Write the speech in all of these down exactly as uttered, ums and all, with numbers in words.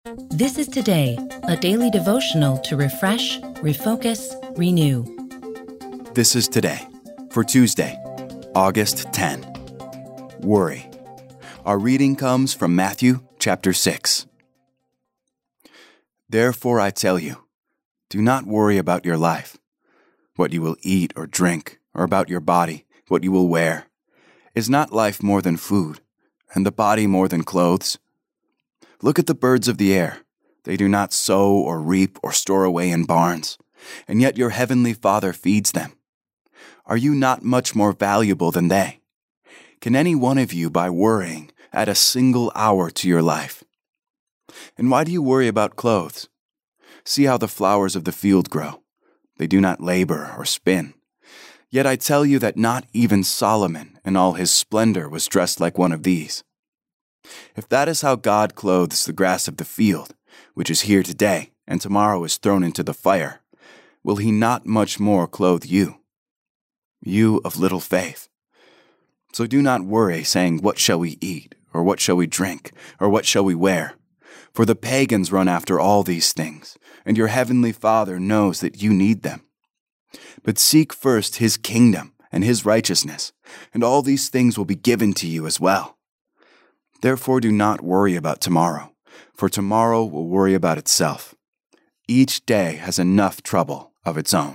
This is Today, a daily devotional to refresh, refocus, renew. This is Today, for Tuesday, August tenth. Worry. Our reading comes from Matthew chapter six. Therefore I tell you, do not worry about your life, what you will eat or drink, or about your body, what you will wear. Is not life more than food, and the body more than clothes? Look at the birds of the air. They do not sow or reap or store away in barns, and yet your heavenly Father feeds them. Are you not much more valuable than they? Can any one of you, by worrying, add a single hour to your life? And why do you worry about clothes? See how the flowers of the field grow. They do not labor or spin. Yet I tell you that not even Solomon in all his splendor was dressed like one of these. If that is how God clothes the grass of the field, which is here today and tomorrow is thrown into the fire, will he not much more clothe you, you of little faith? So do not worry, saying, what shall we eat, or what shall we drink, or what shall we wear? For the pagans run after all these things, and your heavenly Father knows that you need them. But seek first his kingdom and his righteousness, and all these things will be given to you as well. Therefore do not worry about tomorrow, for tomorrow will worry about itself. Each day has enough trouble of its own.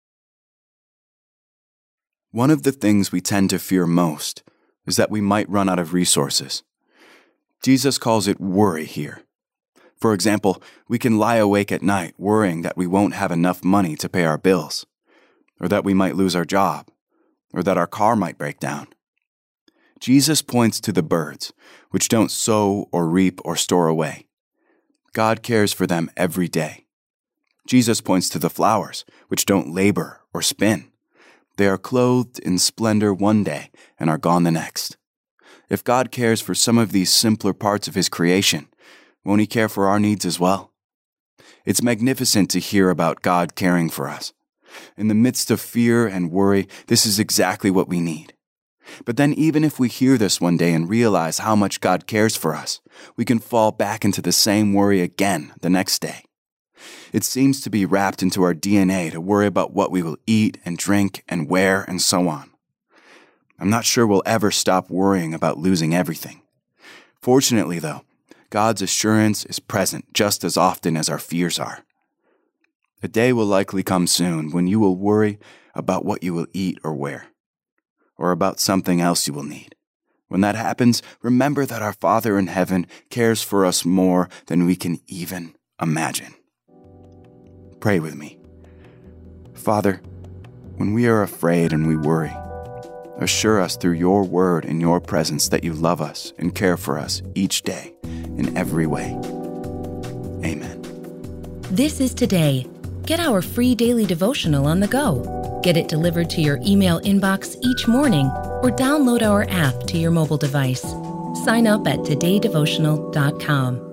One of the things we tend to fear most is that we might run out of resources. Jesus calls it worry here. For example, we can lie awake at night worrying that we won't have enough money to pay our bills, or that we might lose our job, or that our car might break down. Jesus points to the birds, which don't sow or reap or store away. God cares for them every day. Jesus points to the flowers, which don't labor or spin. They are clothed in splendor one day and are gone the next. If God cares for some of these simpler parts of his creation, won't he care for our needs as well? It's magnificent to hear about God caring for us. In the midst of fear and worry, this is exactly what we need. But then even if we hear this one day and realize how much God cares for us, we can fall back into the same worry again the next day. It seems to be wrapped into our D N A to worry about what we will eat and drink and wear and so on. I'm not sure we'll ever stop worrying about losing everything. Fortunately, though, God's assurance is present just as often as our fears are. A day will likely come soon when you will worry about what you will eat or wear, or about something else you will need. When that happens, remember that our Father in heaven cares for us more than we can even imagine. Pray with me. Father, when we are afraid and we worry, assure us through your word and your presence that you love us and care for us each day in every way. Amen. This is Today. Get our free daily devotional on the go. Get it delivered to your email inbox each morning or download our app to your mobile device. Sign up at today devotional dot com.